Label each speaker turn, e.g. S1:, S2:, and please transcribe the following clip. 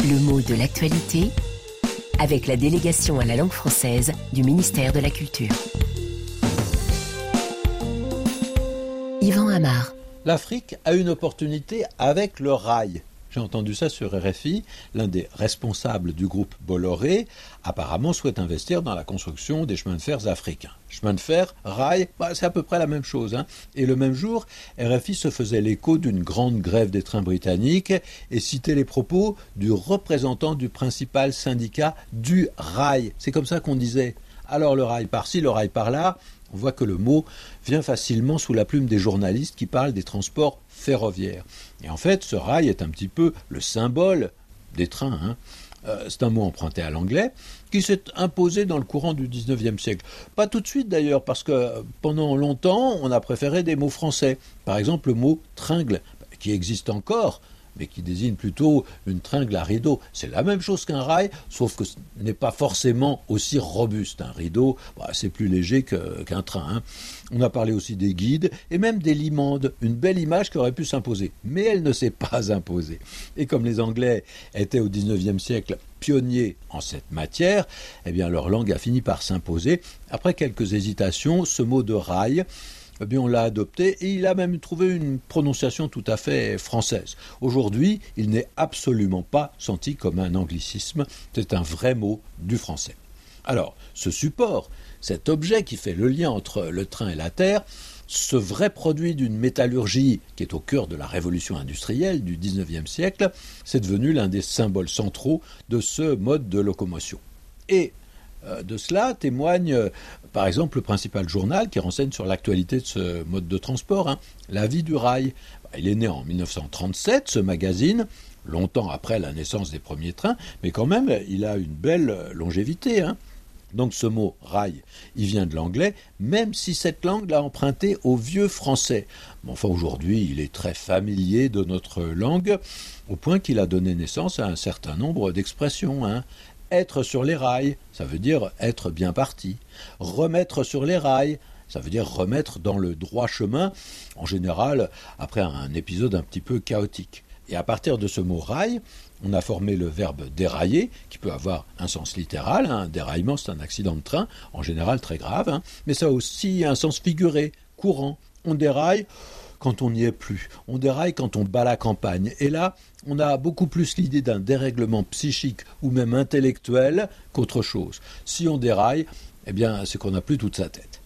S1: Le mot de l'actualité avec la délégation à la langue française du ministère de la Culture. Yvan Amar.
S2: L'Afrique a une opportunité avec le rail. J'ai entendu ça sur RFI. L'un des responsables du groupe Bolloré apparemment souhaite investir dans la construction des chemins de fer africains. Chemin de fer, rail, c'est à peu près la même chose. Et le même jour, RFI se faisait l'écho d'une grande grève des trains britanniques et citait les propos du représentant du principal syndicat du rail. C'est comme ça qu'on disait. Alors le rail par-ci, le rail par-là. On voit que le mot vient facilement sous la plume des journalistes qui parlent des transports ferroviaires. Et en fait, ce rail est un petit peu le symbole des trains. C'est un mot emprunté à l'anglais qui s'est imposé dans le courant du 19e siècle. Pas tout de suite d'ailleurs, parce que pendant longtemps, on a préféré des mots français. Par exemple, le mot tringle, qui existe encore, mais qui désigne plutôt une tringle à rideau. C'est la même chose qu'un rail, sauf que ce n'est pas forcément aussi robuste. Un rideau, c'est plus léger qu'un train. On a parlé aussi des guides et même des limandes, une belle image qui aurait pu s'imposer. Mais elle ne s'est pas imposée. Et comme les Anglais étaient au 19e siècle pionniers en cette matière, eh bien leur langue a fini par s'imposer. Après quelques hésitations, ce mot de rail, on l'a adopté et il a même trouvé une prononciation tout à fait française. Aujourd'hui, il n'est absolument pas senti comme un anglicisme, c'est un vrai mot du français. Alors, ce support, cet objet qui fait le lien entre le train et la terre, ce vrai produit d'une métallurgie qui est au cœur de la révolution industrielle du 19e siècle, c'est devenu l'un des symboles centraux de ce mode de locomotion. Et de cela témoigne par exemple le principal journal qui renseigne sur l'actualité de ce mode de transport, La Vie du rail. Il est né en 1937, ce magazine, longtemps après la naissance des premiers trains, mais quand même il a une belle longévité. Donc ce mot rail, il vient de l'anglais, même si cette langue l'a emprunté au vieux français. Mais enfin aujourd'hui, il est très familier de notre langue, au point qu'il a donné naissance à un certain nombre d'expressions. Être sur les rails, ça veut dire être bien parti. Remettre sur les rails, ça veut dire remettre dans le droit chemin, en général après un épisode un petit peu chaotique. Et à partir de ce mot rail, on a formé le verbe dérailler, qui peut avoir un sens littéral. Un déraillement, c'est un accident de train, en général très grave, mais ça a aussi un sens figuré, courant. On déraille quand on n'y est plus. On déraille quand on bat la campagne. Et là, on a beaucoup plus l'idée d'un dérèglement psychique ou même intellectuel qu'autre chose. Si on déraille, c'est qu'on n'a plus toute sa tête.